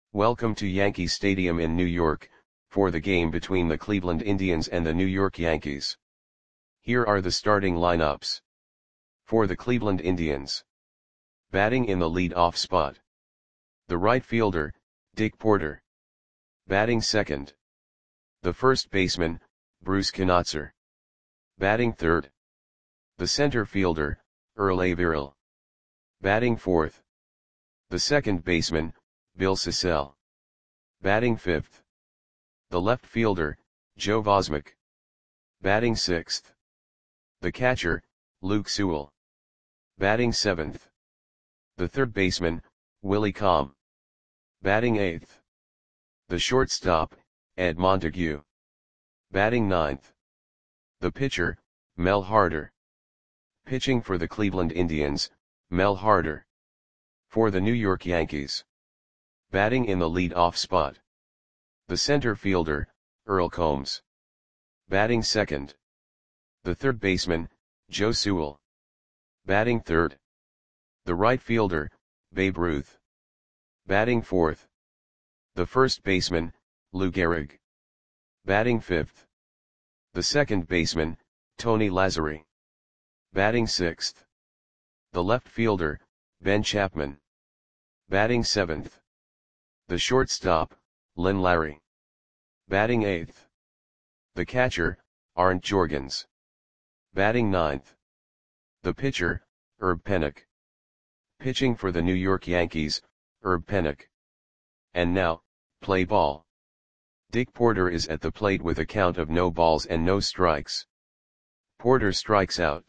Welcome to Yankee Stadium in New York, for the game between the Cleveland Indians and the New York Yankees. Here are the starting lineups. For the Cleveland Indians. Batting in the lead-off spot. The right fielder, Dick Porter. Batting second. The first baseman, Bruce Knotzer. Batting third. The center fielder, Earl Averill. Batting fourth. The second baseman, Bill Sissell. Batting fifth. The left fielder, Joe Vosmek. Batting sixth. The catcher, Luke Sewell. Batting seventh. The third baseman, Willie Comm. Batting eighth. The shortstop, Ed Montague. Batting ninth. The pitcher, Mel Harder. Pitching for the Cleveland Indians, Mel Harder. For the New York Yankees. Batting in the lead-off spot. The center fielder, Earl Combs. Batting second. The third baseman, Joe Sewell. Batting third. The right fielder, Babe Ruth. Batting fourth. The first baseman, Lou Gehrig. Batting fifth. The second baseman, Tony Lazzeri. Batting sixth. The left fielder, Ben Chapman. Batting seventh. The shortstop, Lynn Larry. Batting eighth. The catcher, Arndt Jorgens. Batting ninth. The pitcher, Herb Pennock. Pitching for the New York Yankees, Herb Pennock. And now, play ball. Dick Porter is at the plate with a count of no balls and no strikes. Porter strikes out.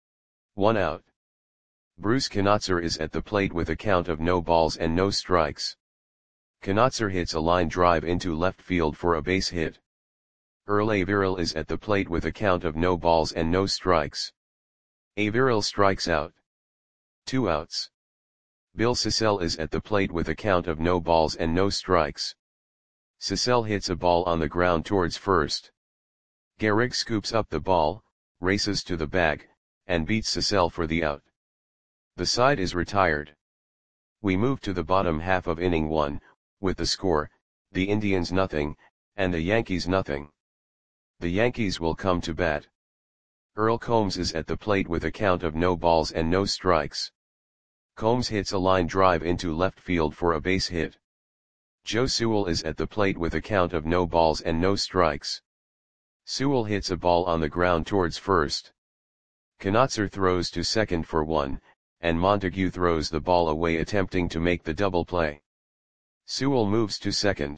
1 out. Bruce Knotzer is at the plate with a count of no balls and no strikes. Knotzer hits a line drive into left field for a base hit. Earl Averill is at the plate with a count of no balls and no strikes. Averill strikes out. 2 outs. Bill Sissell is at the plate with a count of no balls and no strikes. Sissell hits a ball on the ground towards first. Gehrig scoops up the ball, races to the bag, and beats Sissell for the out. The side is retired. We move to the bottom half of inning 1, with the score, the Indians nothing, and the Yankees nothing. The Yankees will come to bat. Earl Combs is at the plate with a count of no balls and no strikes. Combs hits a line drive into left field for a base hit. Joe Sewell is at the plate with a count of no balls and no strikes. Sewell hits a ball on the ground towards first. Knotzer throws to second for 1, and Montague throws the ball away attempting to make the double play. Sewell moves to second.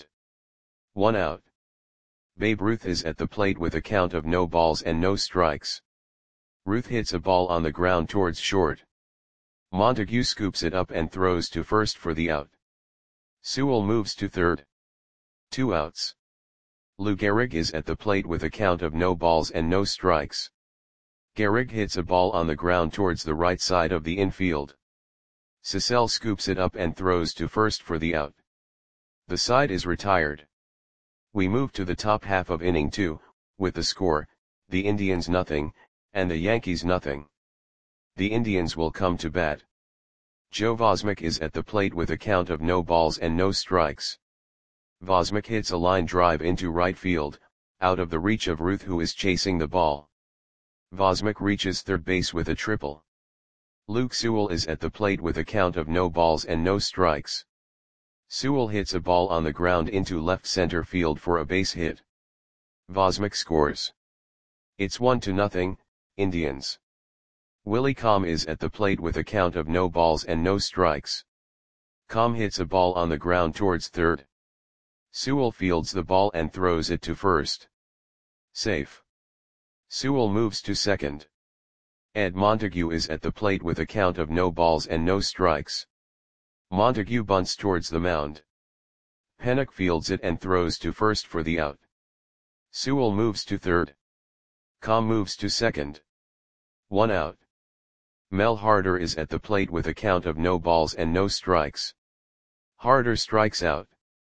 1 out. Babe Ruth is at the plate with a count of no balls and no strikes. Ruth hits a ball on the ground towards short. Montague scoops it up and throws to first for the out. Sewell moves to third. 2 outs. Lou Gehrig is at the plate with a count of no balls and no strikes. Gehrig hits a ball on the ground towards the right side of the infield. Sissell scoops it up and throws to first for the out. The side is retired. We move to the top half of inning 2, with the score, the Indians nothing, and the Yankees nothing. The Indians will come to bat. Joe Vosmek is at the plate with a count of no balls and no strikes. Vosmek hits a line drive into right field, out of the reach of Ruth who is chasing the ball. Vosmek reaches third base with a triple. Luke Sewell is at the plate with a count of no balls and no strikes. Sewell hits a ball on the ground into left center field for a base hit. Vosmek scores. It's 1-0, Indians. Willie Comm is at the plate with a count of no balls and no strikes. Comm hits a ball on the ground towards third. Sewell fields the ball and throws it to first. Safe. Sewell moves to second. Ed Montague is at the plate with a count of no balls and no strikes. Montague bunts towards the mound. Pennock fields it and throws to first for the out. Sewell moves to third. Comm moves to second. 1 out. Mel Harder is at the plate with a count of no balls and no strikes. Harder strikes out.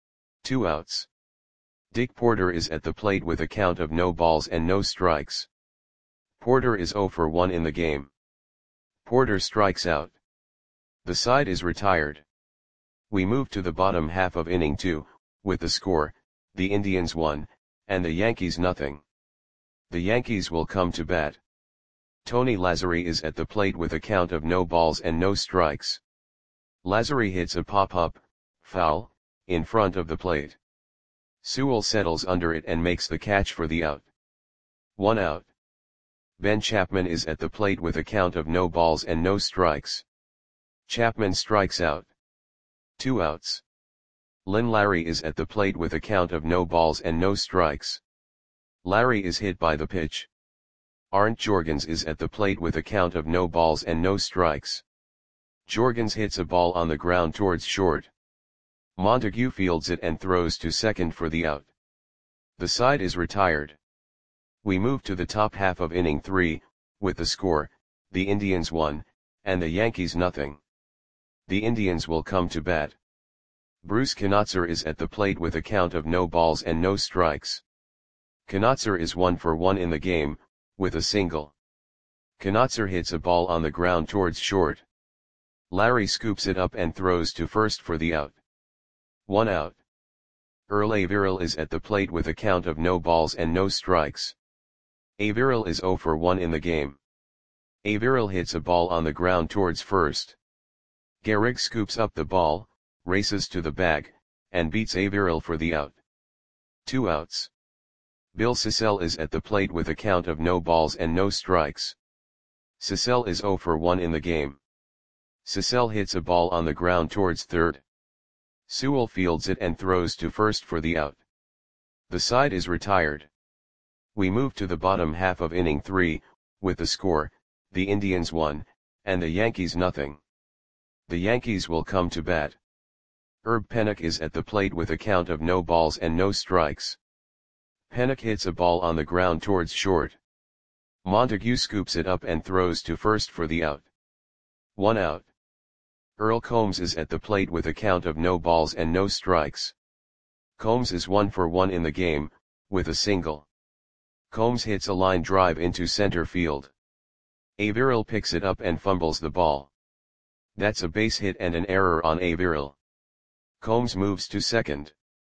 2 outs. Dick Porter is at the plate with a count of no balls and no strikes. Porter is 0 for 1 in the game. Porter strikes out. The side is retired. We move to the bottom half of inning 2, with the score, the Indians 1, and the Yankees nothing. The Yankees will come to bat. Tony Lazzeri is at the plate with a count of no balls and no strikes. Lazzeri hits a pop-up, foul, in front of the plate. Sewell settles under it and makes the catch for the out. 1 out. Ben Chapman is at the plate with a count of no balls and no strikes. Chapman strikes out. 2 outs. Lynn Larry is at the plate with a count of no balls and no strikes. Larry is hit by the pitch. Arndt Jorgens is at the plate with a count of no balls and no strikes. Jorgens hits a ball on the ground towards short. Montague fields it and throws to second for the out. The side is retired. We move to the top half of inning 3, with the score, the Indians 1, and the Yankees nothing. The Indians will come to bat. Bruce Knotzer is at the plate with a count of no balls and no strikes. Knotzer is 1 for 1 in the game, with a single. Knotzer hits a ball on the ground towards short. Larry scoops it up and throws to first for the out. 1 out. Earl Averill is at the plate with a count of no balls and no strikes. Averill is 0 for 1 in the game. Averill hits a ball on the ground towards first. Gehrig scoops up the ball, races to the bag, and beats Averill for the out. 2 outs. Bill Sissell is at the plate with a count of no balls and no strikes. Sissell is 0 for 1 in the game. Sissell hits a ball on the ground towards third. Sewell fields it and throws to first for the out. The side is retired. We move to the bottom half of inning 3, with the score, the Indians 1, and the Yankees nothing. The Yankees will come to bat. Herb Pennock is at the plate with a count of no balls and no strikes. Pennock hits a ball on the ground towards short. Montague scoops it up and throws to first for the out. 1 out. Earl Combs is at the plate with a count of no balls and no strikes. Combs is 1 for 1 in the game, with a single. Combs hits a line drive into center field. Averill picks it up and fumbles the ball. That's a base hit and an error on Averill. Combs moves to second.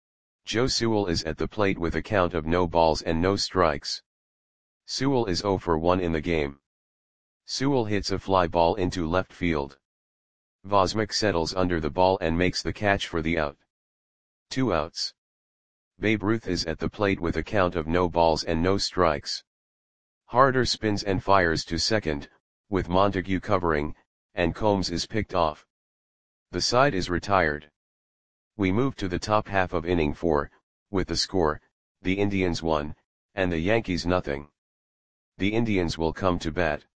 Joe Sewell is at the plate with a count of no balls and no strikes. Sewell is 0 for 1 in the game. Sewell hits a fly ball into left field. Vosmick settles under the ball and makes the catch for the out. 2 outs. Babe Ruth is at the plate with a count of no balls and no strikes. Harder spins and fires to second, with Montague covering, and Combs is picked off. The side is retired. We move to the top half of inning 4, with the score, the Indians 1, and the Yankees nothing. The Indians will come to bat.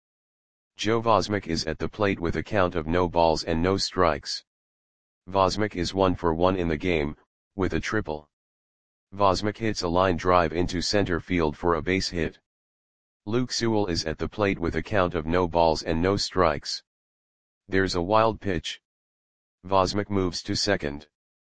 Joe Vosmick is at the plate with a count of no balls and no strikes. Vosmick is 1 for 1 in the game, with a triple. Vosmick hits a line drive into center field for a base hit. Luke Sewell is at the plate with a count of no balls and no strikes. There's a wild pitch. Vosmick moves to second.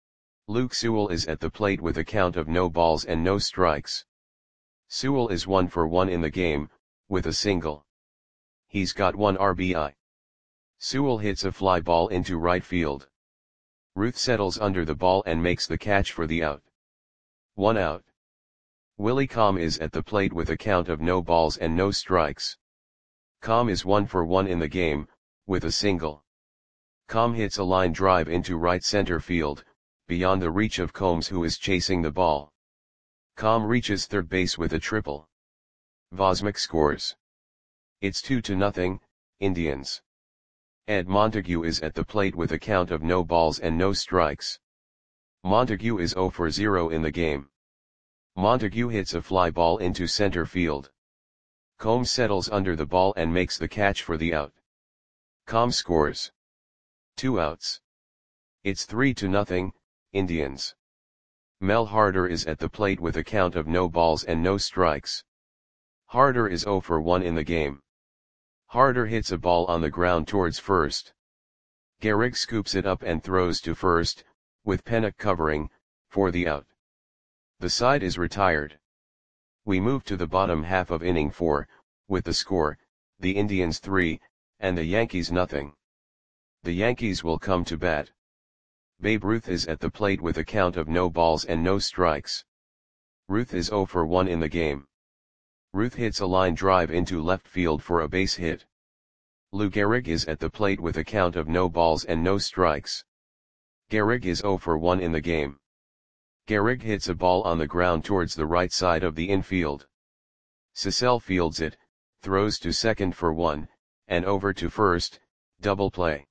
Luke Sewell is at the plate with a count of no balls and no strikes. Sewell is 1 for 1 in the game, with a single. He's got 1 RBI. Sewell hits a fly ball into right field. Ruth settles under the ball and makes the catch for the out. 1 out. Willie Comm is at the plate with a count of no balls and no strikes. Comm is 1 for 1 in the game, with a single. Comm hits a line drive into right center field, beyond the reach of Combs who is chasing the ball. Comm reaches third base with a triple. Vosmick scores. It's 2-0, Indians. Ed Montague is at the plate with a count of no balls and no strikes. Montague is 0 for 0 in the game. Montague hits a fly ball into center field. Combs settles under the ball and makes the catch for the out. Combs scores. 2 outs. It's 3-0, Indians. Mel Harder is at the plate with a count of no balls and no strikes. Harder is 0 for 1 in the game. Harder hits a ball on the ground towards first. Gehrig scoops it up and throws to first, with Pennock covering, for the out. The side is retired. We move to the bottom half of inning 4, with the score, the Indians 3, and the Yankees nothing. The Yankees will come to bat. Babe Ruth is at the plate with a count of no balls and no strikes. Ruth is 0 for 1 in the game. Ruth hits a line drive into left field for a base hit. Lou Gehrig is at the plate with a count of no balls and no strikes. Gehrig is 0 for 1 in the game. Gehrig hits a ball on the ground towards the right side of the infield. Cecil fields it, throws to second for 1, and over to first, double play.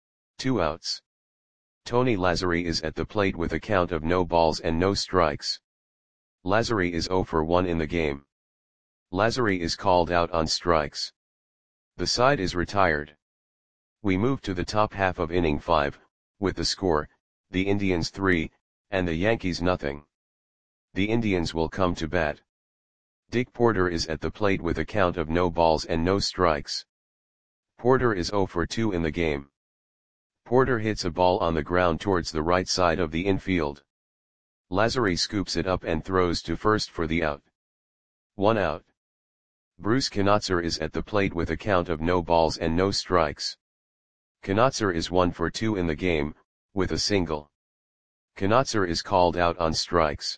2 outs. Tony Lazzeri is at the plate with a count of no balls and no strikes. Lazzeri is 0 for 1 in the game. Lazzeri is called out on strikes. The side is retired. We move to the top half of inning 5, with the score, the Indians 3, and the Yankees nothing. The Indians will come to bat. Dick Porter is at the plate with a count of no balls and no strikes. Porter is 0 for 2 in the game. Porter hits a ball on the ground towards the right side of the infield. Lazzeri scoops it up and throws to first for the out. 1 out. Bruce Knotzer is at the plate with a count of no balls and no strikes. Knotzer is 1 for 2 in the game, with a single. Knotzer is called out on strikes.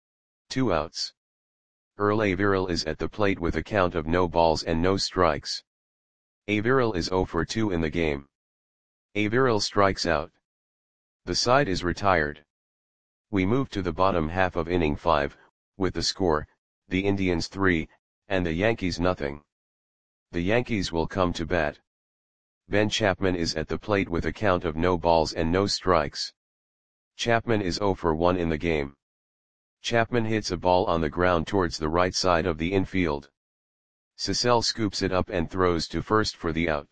2 outs. Earl Averill is at the plate with a count of no balls and no strikes. Averill is 0 for 2 in the game. Averill strikes out. The side is retired. We move to the bottom half of inning 5, with the score, the Indians 3, and the Yankees nothing. The Yankees will come to bat. Ben Chapman is at the plate with a count of no balls and no strikes. Chapman is 0 for 1 in the game. Chapman hits a ball on the ground towards the right side of the infield. Cecil scoops it up and throws to first for the out.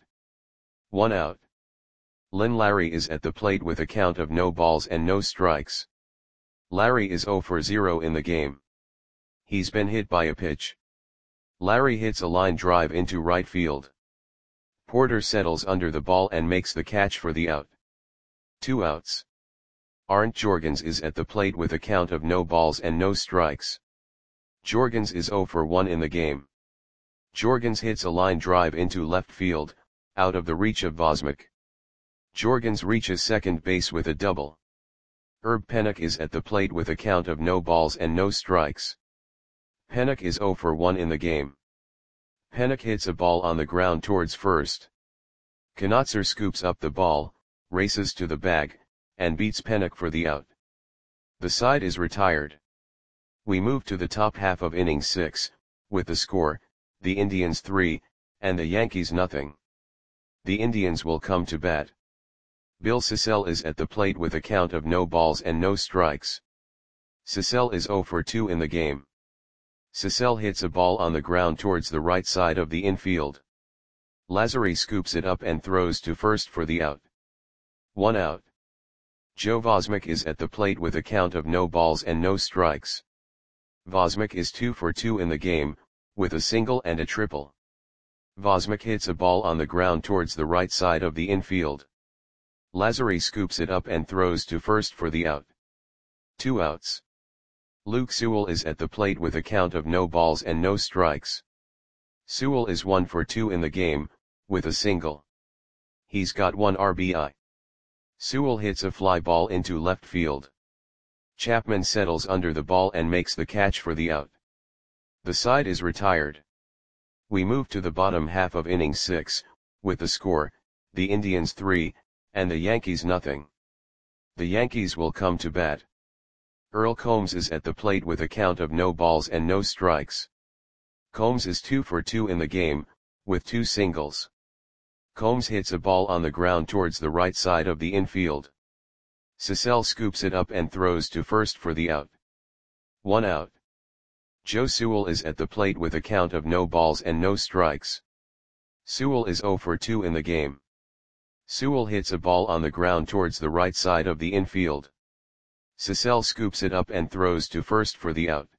1 out. Lynn Larry is at the plate with a count of no balls and no strikes. Larry is 0 for 0 in the game. He's been hit by a pitch. Larry hits a line drive into right field. Porter settles under the ball and makes the catch for the out. 2 outs. Arndt Jorgens is at the plate with a count of no balls and no strikes. Jorgens is 0 for 1 in the game. Jorgens hits a line drive into left field, out of the reach of Vosmik. Jorgens reaches second base with a double. Herb Pennock is at the plate with a count of no balls and no strikes. Pennock is 0 for 1 in the game. Pennock hits a ball on the ground towards first. Knotzer scoops up the ball, races to the bag, and beats Pennock for the out. The side is retired. We move to the top half of inning 6, with the score, the Indians 3, and the Yankees nothing. The Indians will come to bat. Bill Cecil is at the plate with a count of no balls and no strikes. Cecil is 0 for 2 in the game. Cecil hits a ball on the ground towards the right side of the infield. Lazzeri scoops it up and throws to first for the out. 1 out. Joe Vosmik is at the plate with a count of no balls and no strikes. Vosmik is 2 for 2 in the game, with a single and a triple. Vosmik hits a ball on the ground towards the right side of the infield. Lazzeri scoops it up and throws to first for the out. 2 outs. Luke Sewell is at the plate with a count of no balls and no strikes. Sewell is 1 for 2 in the game, with a single. He's got 1 RBI. Sewell hits a fly ball into left field. Chapman settles under the ball and makes the catch for the out. The side is retired. We move to the bottom half of inning 6, with the score, the Indians 3, and the Yankees nothing. The Yankees will come to bat. Earl Combs is at the plate with a count of no balls and no strikes. Combs is 2 for 2 in the game, with 2 singles. Combs hits a ball on the ground towards the right side of the infield. Cecil scoops it up and throws to first for the out. 1 out. Joe Sewell is at the plate with a count of no balls and no strikes. Sewell is 0 for 2 in the game. Sewell hits a ball on the ground towards the right side of the infield. Cecil scoops it up and throws to first for the out.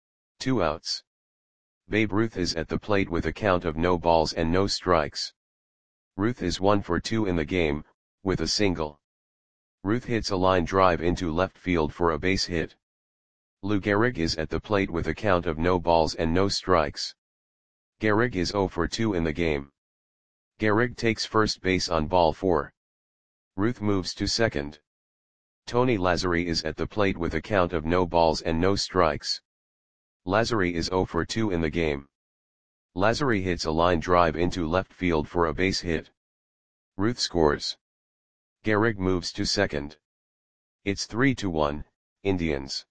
2 outs. Babe Ruth is at the plate with a count of no balls and no strikes. Ruth is 1 for 2 in the game, with a single. Ruth hits a line drive into left field for a base hit. Lou Gehrig is at the plate with a count of no balls and no strikes. Gehrig is 0 for 2 in the game. Gehrig takes first base on ball 4. Ruth moves to second. Tony Lazzari is at the plate with a count of no balls and no strikes. Lazzari is 0 for 2 in the game. Lazzari hits a line drive into left field for a base hit. Ruth scores. Gehrig moves to second. It's 3-1, Indians.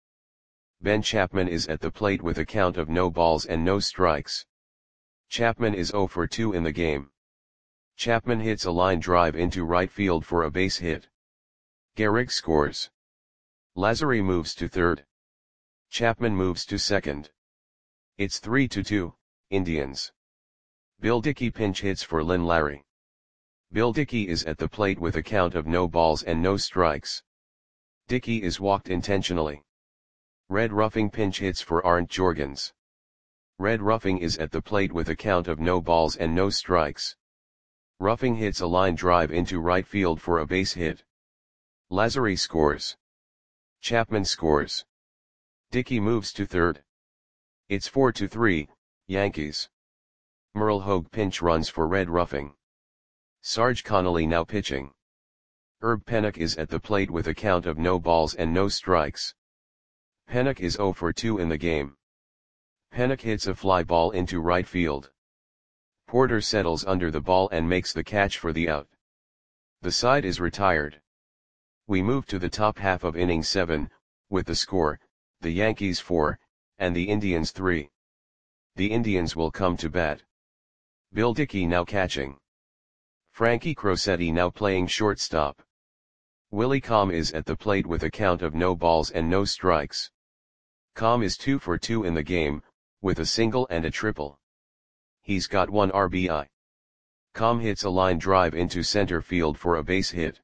Ben Chapman is at the plate with a count of no balls and no strikes. Chapman is 0 for 2 in the game. Chapman hits a line drive into right field for a base hit. Gehrig scores. Lazzari moves to third. Chapman moves to second. It's 3-2, Indians. Bill Dickey pinch hits for Lynn Larry. Bill Dickey is at the plate with a count of no balls and no strikes. Dickey is walked intentionally. Red Ruffing pinch hits for Arndt Jorgens. Red Ruffing is at the plate with a count of no balls and no strikes. Ruffing hits a line drive into right field for a base hit. Lazzari scores. Chapman scores. Dickey moves to third. It's 4-3, Yankees. Merle Hogue pinch runs for Red Ruffing. Sarge Connolly now pitching. Herb Pennock is at the plate with a count of no balls and no strikes. Pennock is 0 for 2 in the game. Pennock hits a fly ball into right field. Porter settles under the ball and makes the catch for the out. The side is retired. We move to the top half of inning 7, with the score, the Yankees 4, and the Indians 3. The Indians will come to bat. Bill Dickey now catching. Frankie Crosetti now playing shortstop. Willie Comm is at the plate with a count of no balls and no strikes. Comm is 2 for 2 in the game, with a single and a triple. He's got 1 RBI. Comm hits a line drive into center field for a base hit.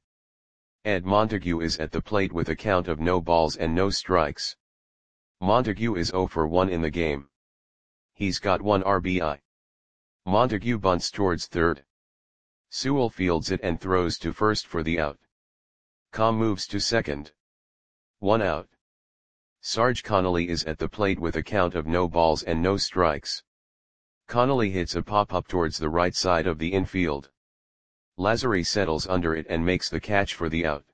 Ed Montague is at the plate with a count of no balls and no strikes. Montague is 0 for 1 in the game. He's got 1 RBI. Montague bunts towards third. Sewell fields it and throws to first for the out. Comm moves to second. 1 out. Sarge Connolly is at the plate with a count of no balls and no strikes. Connolly hits a pop-up towards the right side of the infield. Lazzari settles under it and makes the catch for the out.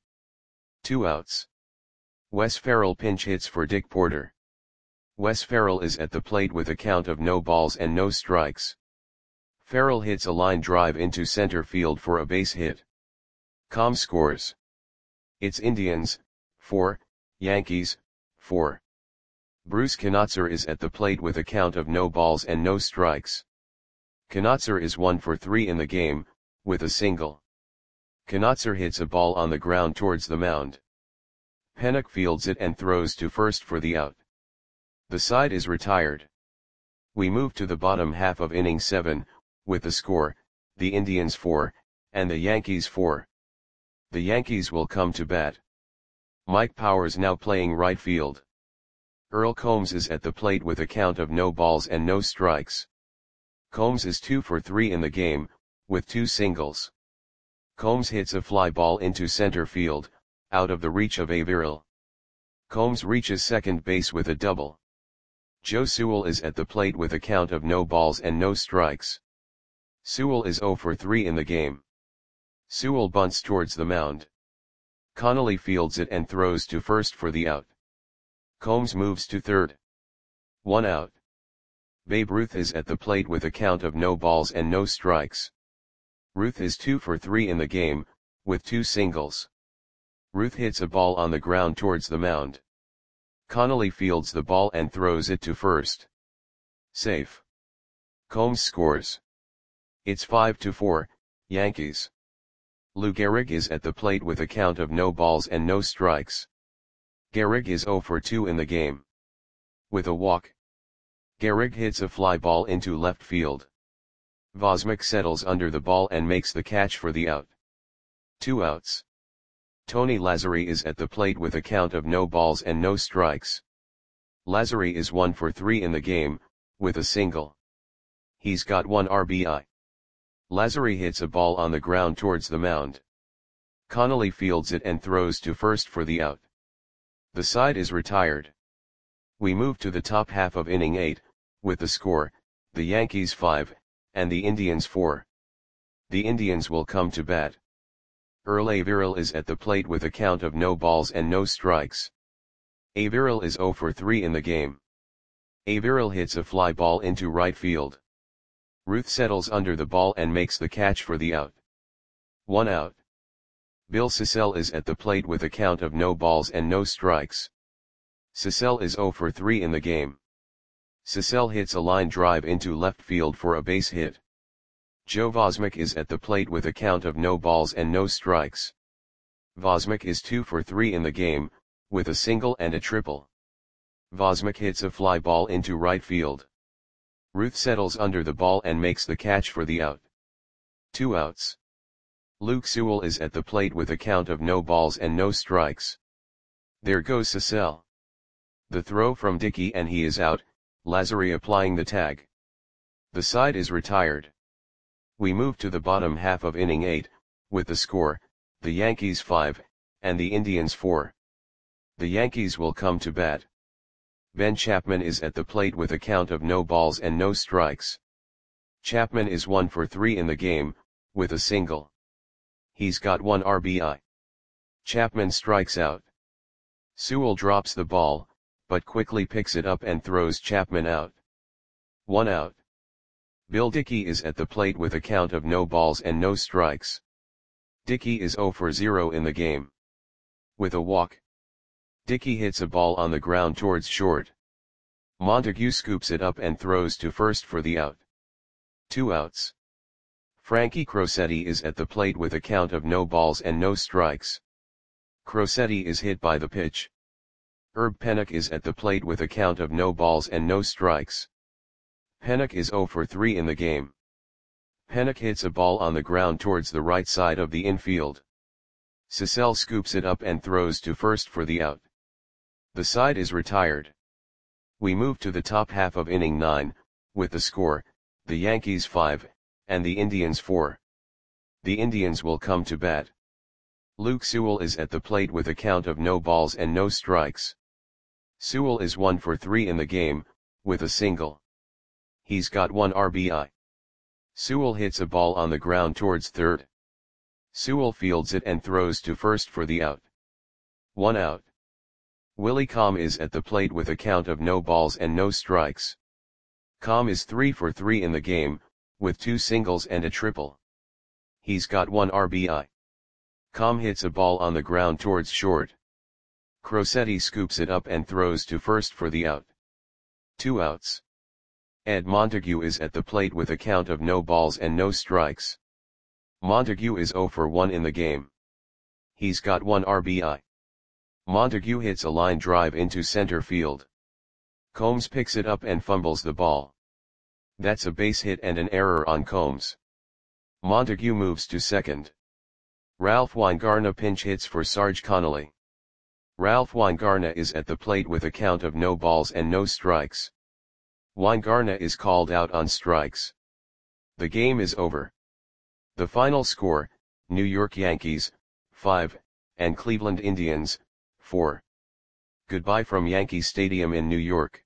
2 outs. Wes Ferrell pinch hits for Dick Porter. Wes Ferrell is at the plate with a count of no balls and no strikes. Ferrell hits a line drive into center field for a base hit. Comm scores. It's Indians, 4, Yankees, 4. Bruce Knotzer is at the plate with a count of no balls and no strikes. Knotzer is 1 for 3 in the game, with a single. Knotzer hits a ball on the ground towards the mound. Pennock fields it and throws to first for the out. The side is retired. We move to the bottom half of inning 7, with the score, the Indians 4, and the Yankees 4. The Yankees will come to bat. Mike Powers now playing right field. Earl Combs is at the plate with a count of no balls and no strikes. Combs is 2 for 3 in the game, with 2 singles. Combs hits a fly ball into center field, out of the reach of Averill. Combs reaches second base with a double. Joe Sewell is at the plate with a count of no balls and no strikes. Sewell is 0 for 3 in the game. Sewell bunts towards the mound. Connolly fields it and throws to first for the out. Combs moves to third. 1 out. Babe Ruth is at the plate with a count of no balls and no strikes. Ruth is 2 for 3 in the game, with 2 singles. Ruth hits a ball on the ground towards the mound. Connolly fields the ball and throws it to first. Safe. Combs scores. It's 5-4, Yankees. Lou Gehrig is at the plate with a count of no balls and no strikes. Gehrig is 0 for 2 in the game. With a walk. Gehrig hits a fly ball into left field. Vosmick settles under the ball and makes the catch for the out. 2 outs. Tony Lazzari is at the plate with a count of no balls and no strikes. Lazzari is 1 for 3 in the game, with a single. He's got 1 RBI. Lazzari hits a ball on the ground towards the mound. Connolly fields it and throws to first for the out. The side is retired. We move to the top half of inning 8, with the score, the Yankees 5, and the Indians 4. The Indians will come to bat. Earl Averill is at the plate with a count of no balls and no strikes. Averill is 0 for 3 in the game. Averill hits a fly ball into right field. Ruth settles under the ball and makes the catch for the out. 1 out. Bill Sissell is at the plate with a count of no balls and no strikes. Sissell is 0 for 3 in the game. Sissell hits a line drive into left field for a base hit. Joe Vosmick is at the plate with a count of no balls and no strikes. Vosmick is 2 for 3 in the game, with a single and a triple. Vosmick hits a fly ball into right field. Ruth settles under the ball and makes the catch for the out. 2 outs. Luke Sewell is at the plate with a count of no balls and no strikes. There goes Sissell. The throw from Dickey and he is out, Lazary applying the tag. The side is retired. We move to the bottom half of inning 8, with the score, the Yankees 5, and the Indians 4. The Yankees will come to bat. Ben Chapman is at the plate with a count of no balls and no strikes. Chapman is 1 for 3 in the game, with a single. He's got 1 RBI. Chapman strikes out. Sewell drops the ball, but quickly picks it up and throws Chapman out. 1 out. Bill Dickey is at the plate with a count of no balls and no strikes. Dickey is 0 for 0 in the game. With a walk. Dickey hits a ball on the ground towards short. Montague scoops it up and throws to first for the out. 2 outs. Frankie Crosetti is at the plate with a count of no balls and no strikes. Crosetti is hit by the pitch. Herb Pennock is at the plate with a count of no balls and no strikes. Pennock is 0 for 3 in the game. Pennock hits a ball on the ground towards the right side of the infield. Sissell scoops it up and throws to first for the out. The side is retired. We move to the top half of inning 9, with the score, the Yankees 5, and the Indians 4. The Indians will come to bat. Luke Sewell is at the plate with a count of no balls and no strikes. Sewell is 1 for 3 in the game, with a single. He's got 1 RBI. Sewell hits a ball on the ground towards third. Sewell fields it and throws to first for the out. 1 out. Willie Comm is at the plate with a count of no balls and no strikes. Comm is 3 for 3 in the game, with 2 singles and a triple. He's got 1 RBI. Comm hits a ball on the ground towards short. Crosetti scoops it up and throws to first for the out. 2 outs. Ed Montague is at the plate with a count of no balls and no strikes. Montague is 0 for 1 in the game. He's got 1 RBI. Montague hits a line drive into center field. Combs picks it up and fumbles the ball. That's a base hit and an error on Combs. Montague moves to second. Ralph Weingarten pinch hits for Sarge Connolly. Ralph Weingarten is at the plate with a count of no balls and no strikes. Weingarten is called out on strikes. The game is over. The final score, New York Yankees, 5, and Cleveland Indians, 4. Goodbye from Yankee Stadium in New York.